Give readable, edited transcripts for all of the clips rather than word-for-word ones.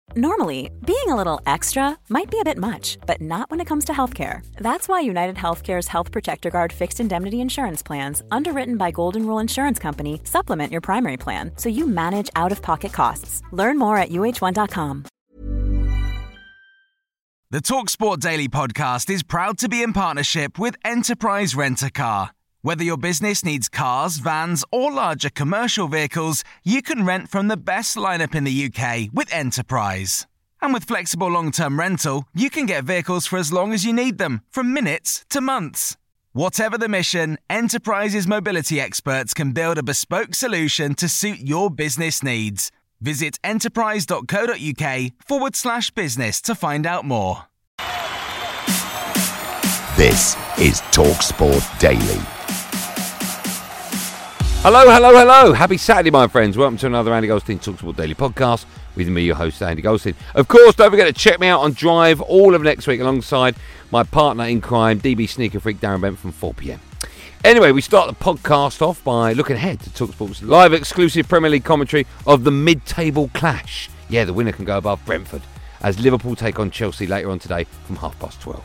Normally, being a little extra might be a bit much, but not when it comes to healthcare. That's why United Healthcare's Health Protector Guard fixed indemnity insurance plans, underwritten by Golden Rule Insurance Company, supplement your primary plan so you manage out-of-pocket costs. Learn more at uh1.com. The TalkSport Daily podcast is proud to be in partnership with Enterprise Rent-A-Car. Whether your business needs cars, vans, or larger commercial vehicles, you can rent from the best lineup in the UK with Enterprise. And with flexible long-term rental, you can get vehicles for as long as you need them, from minutes to months. Whatever the mission, Enterprise's mobility experts can build a bespoke solution to suit your business needs. Visit enterprise.co.uk/business to find out more. This is TalkSport Daily. Hello. Happy Saturday, my friends. Welcome to another Andy Goldstein TalkSport Daily podcast with me, your host, Andy Goldstein. Of course, don't forget to check me out on Drive all of next week alongside my partner in crime, DB Sneaker Freak Darren Bent from 4 p.m. Anyway, we start the podcast off by looking ahead to TalkSport's live exclusive Premier League commentary of the mid-table clash. Yeah, the winner can go above Brentford as Liverpool take on Chelsea later on today from 12:30.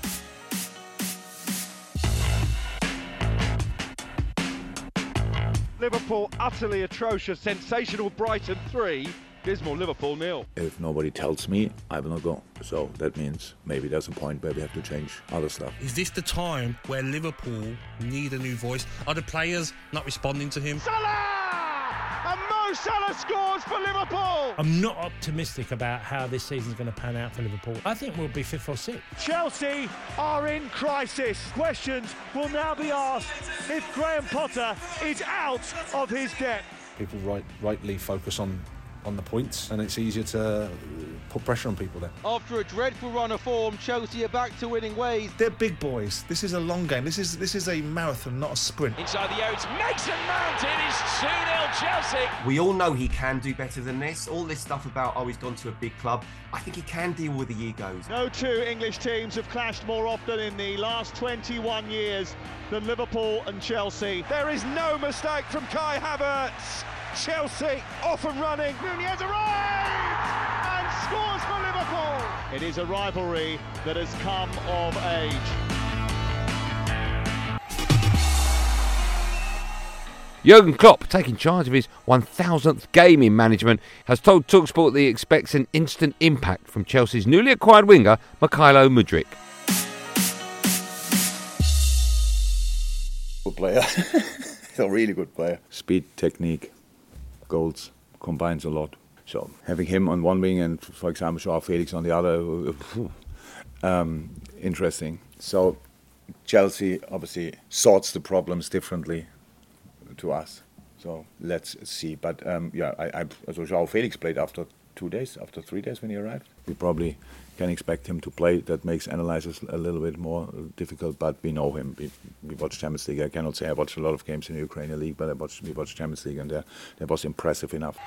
Liverpool utterly atrocious, sensational Brighton 3, dismal Liverpool 0. If nobody tells me, I will not go. So that means maybe there's a point where we have to change other stuff. Is this the time where Liverpool need a new voice? Are the players not responding to him? Salah! And Mo Salah scores for Liverpool! I'm not optimistic about how this season's going to pan out for Liverpool. I think we'll be 5th or 6th. Chelsea are in crisis. Questions will now be asked if Graham Potter is out of his depth. People rightly focus on the points, and it's easier to put pressure on people then. After a dreadful run of form, Chelsea are back to winning ways. They're big boys. This is a long game. This is a marathon, not a sprint. Inside the area, it's Mason Mount. It is 2-0 Chelsea. We all know he can do better than this. All this stuff about, he's gone to a big club. I think he can deal with the egos. No two English teams have clashed more often in the last 21 years than Liverpool and Chelsea. There is no mistake from Kai Havertz. Chelsea off and running. Nunez arrives and scores for Liverpool. It is a rivalry that has come of age. Jurgen Klopp, taking charge of his 1,000th game in management, has told TalkSport that he expects an instant impact from Chelsea's newly acquired winger, Mykhailo Mudryk. Good player. He's a really good player. Speed, technique, goals, combines a lot. So having him on one wing and, for example, Joao Felix on the other, interesting. So Chelsea obviously sorts the problems differently to us. So let's see. But so Joao Felix played after 3 days when he arrived. We probably can expect him to play. That makes analysis a little bit more difficult, but we know him. We watched Champions League. I cannot say I watched a lot of games in the Ukrainian League, but we watched Champions League, and that was impressive enough.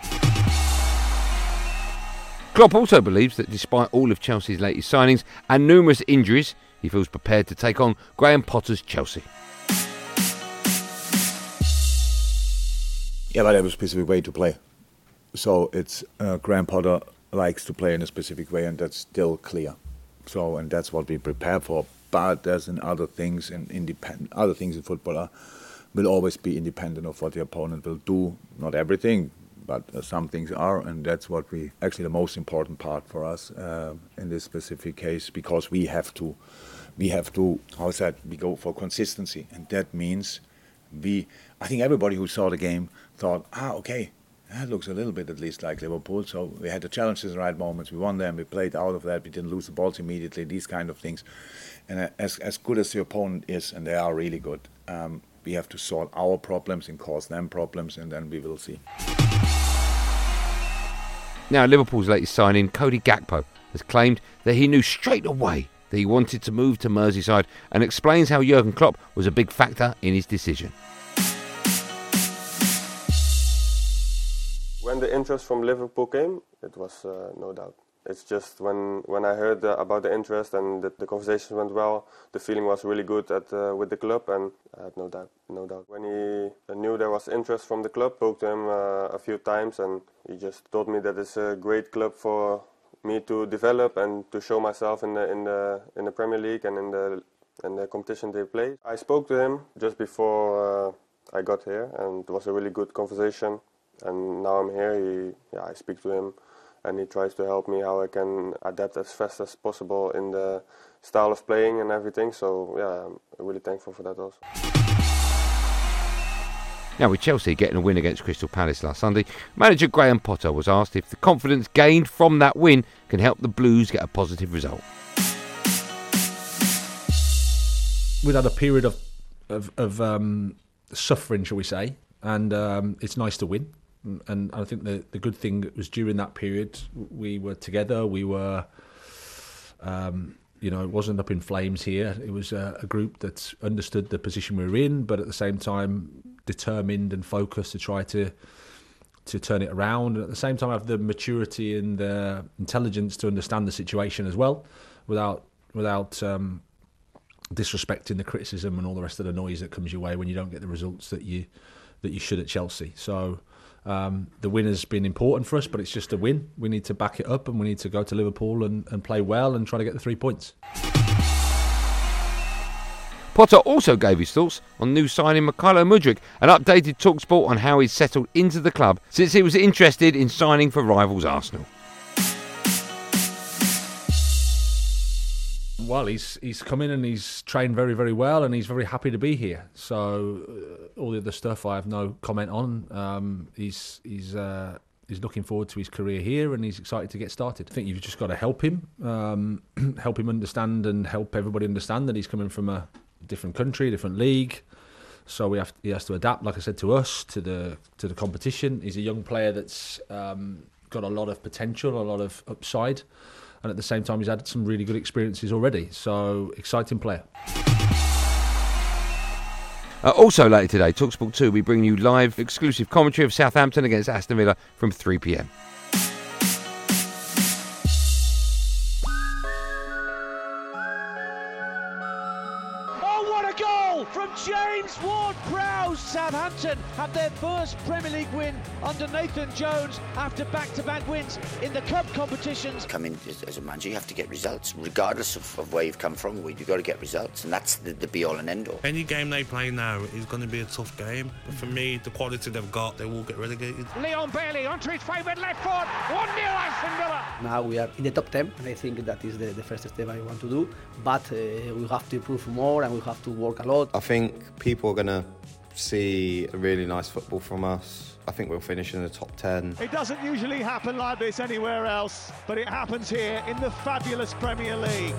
Klopp also believes that despite all of Chelsea's latest signings and numerous injuries, he feels prepared to take on Graham Potter's Chelsea. Yeah, but I have a specific way to play. So it's Graham Potter likes to play in a specific way, and that's still clear. So, and that's what we prepare for. But there's other things in football will always be independent of what the opponent will do. Not everything, but some things are, and that's what the most important part for us in this specific case, because we have to, we go for consistency, and that means I think everybody who saw the game thought, okay, that looks a little bit at least like Liverpool. So we had the challenges in the right moments. We won them. We played out of that. We didn't lose the balls immediately. These kind of things. And as good as the opponent is, and they are really good, we have to sort our problems and cause them problems, and then we will see. Now, Liverpool's latest signing, Cody Gakpo, has claimed that he knew straight away that he wanted to move to Merseyside, and explains how Jurgen Klopp was a big factor in his decision. When the interest from Liverpool came, it was no doubt. It's just when I heard about the interest and the conversation went well, the feeling was really good with the club, and I had no doubt. When he knew there was interest from the club, spoke to him a few times, and he just told me that it's a great club for me to develop and to show myself in the Premier League and in the competition they play. I spoke to him just before I got here, and it was a really good conversation. And now I'm here. I speak to him, and he tries to help me how I can adapt as fast as possible in the style of playing and everything. So yeah, I'm really thankful for that also. Now, with Chelsea getting a win against Crystal Palace last Sunday, manager Graham Potter was asked if the confidence gained from that win can help the Blues get a positive result. We'd had a period of suffering, shall we say, and it's nice to win. And I think the good thing was during that period, we were together, we were... it wasn't up in flames here. It was a group that understood the position we were in, but at the same time determined and focused to try to turn it around, and at the same time have the maturity and the intelligence to understand the situation as well, without disrespecting the criticism and all the rest of the noise that comes your way when you don't get the results that you should at Chelsea. So the win has been important for us, but it's just a win. We need to back it up, and we need to go to Liverpool and play well and try to get the 3 points. Potter also gave his thoughts on new signing Mykhailo Mudryk and updated TalkSport on how he's settled into the club since he was interested in signing for rivals Arsenal. Well, he's come in and he's trained very, very well, and he's very happy to be here. So all the other stuff I have no comment on. He's looking forward to his career here, and he's excited to get started. I think you've just got to help him understand, and help everybody understand that he's coming from a different country, different league. So he has to adapt, like I said, to us, to the competition. He's a young player that's got a lot of potential, a lot of upside. And at the same time, he's had some really good experiences already. So, exciting player. Also later today, TalkSport 2, we bring you live exclusive commentary of Southampton against Aston Villa from 3 p.m. From James Ward-Prowse, Southampton have their first Premier League win under Nathan Jones after back-to-back wins in the cup competitions. Come in as a manager, you have to get results, regardless of where you've come from. You've got to get results, and that's the be-all and end-all. Any game they play now is going to be a tough game, but for me, the quality they've got, they will get relegated. Leon Bailey onto his favourite left foot, 1-0 Aston Villa. Now we are in the top 10, and I think that is the first step I want to do, but we have to improve more, and we have to work a lot. I think people are going to see a really nice football from us. I think we'll finish in the top 10. It doesn't usually happen like this anywhere else, but it happens here in the fabulous Premier League.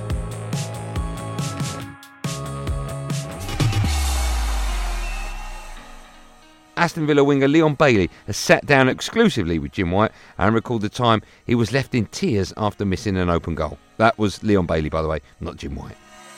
Aston Villa winger Leon Bailey has sat down exclusively with Jim White and recalled the time he was left in tears after missing an open goal. That was Leon Bailey, by the way, not Jim White.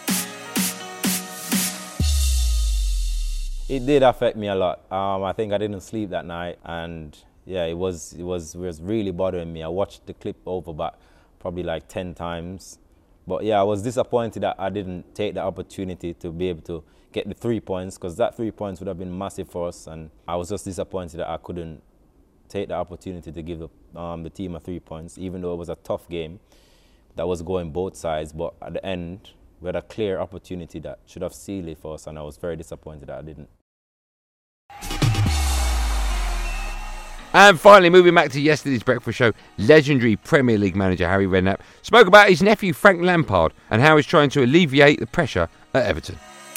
It did affect me a lot. I think I didn't sleep that night, and yeah, it was really bothering me. I watched the clip over back probably like 10 times. But yeah, I was disappointed that I didn't take the opportunity to be able to get the 3 points, because that 3 points would have been massive for us, and I was just disappointed that I couldn't take the opportunity to give the team a 3 points, even though it was a tough game that was going both sides. But at the end, we had a clear opportunity that should have sealed it for us, and I was very disappointed that I didn't. And finally, moving back to yesterday's breakfast show, legendary Premier League manager Harry Redknapp spoke about his nephew Frank Lampard and how he's trying to alleviate the pressure at Everton.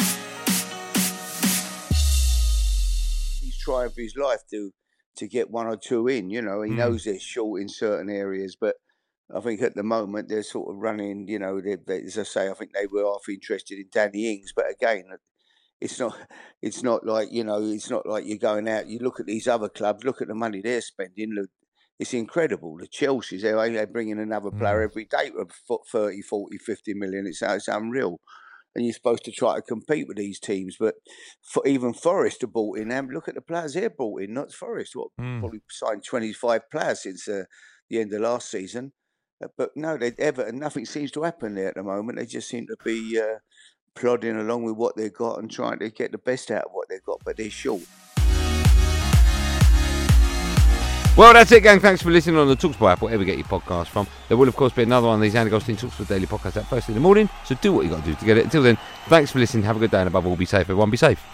He's trying for his life to get 1 or 2 in. You know, he knows they're short in certain areas, but I think at the moment they're sort of running. You know, as I say, I think they were half interested in Danny Ings, but again, it's not like, you know, it's not like you're going out. You look at these other clubs, look at the money they're spending. Look, it's incredible. The Chelsea's, they bring in another player every day for 30, 40, 50 million. It's unreal. And you're supposed to try to compete with these teams. But even Forest are brought in. And look at the players they're brought in, not Forest. Probably signed 25 players since the end of last season. But no, Everton, nothing seems to happen there at the moment. They just seem to be plodding along with what they've got and trying to get the best out of what they've got, but they're short. Well, that's it, gang. Thanks for listening on the TalkSport app, whatever you get your podcast from. There will, of course, be another one of these Andy Goldstein TalkSport Daily podcasts at first in the morning. So do what you got to do to get it. Until then, thanks for listening. Have a good day, and above all, be safe. Everyone, be safe.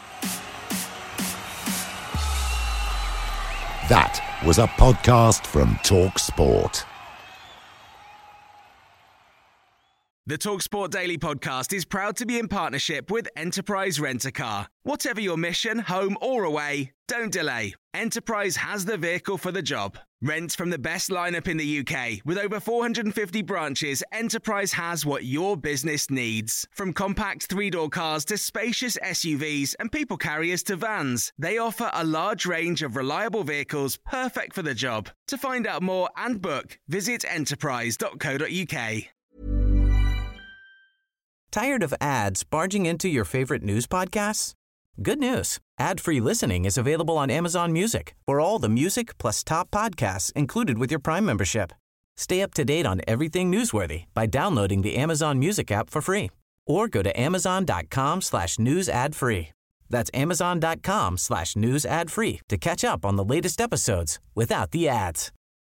That was a podcast from TalkSport. The TalkSport Daily podcast is proud to be in partnership with Enterprise Rent-A-Car. Whatever your mission, home or away, don't delay. Enterprise has the vehicle for the job. Rent from the best lineup in the UK. With over 450 branches, Enterprise has what your business needs. From compact three-door cars to spacious SUVs and people carriers to vans, they offer a large range of reliable vehicles perfect for the job. To find out more and book, visit enterprise.co.uk. Tired of ads barging into your favorite news podcasts? Good news. Ad-free listening is available on Amazon Music for all the music plus top podcasts included with your Prime membership. Stay up to date on everything newsworthy by downloading the Amazon Music app for free or go to amazon.com/news ad free. That's amazon.com/news ad free to catch up on the latest episodes without the ads.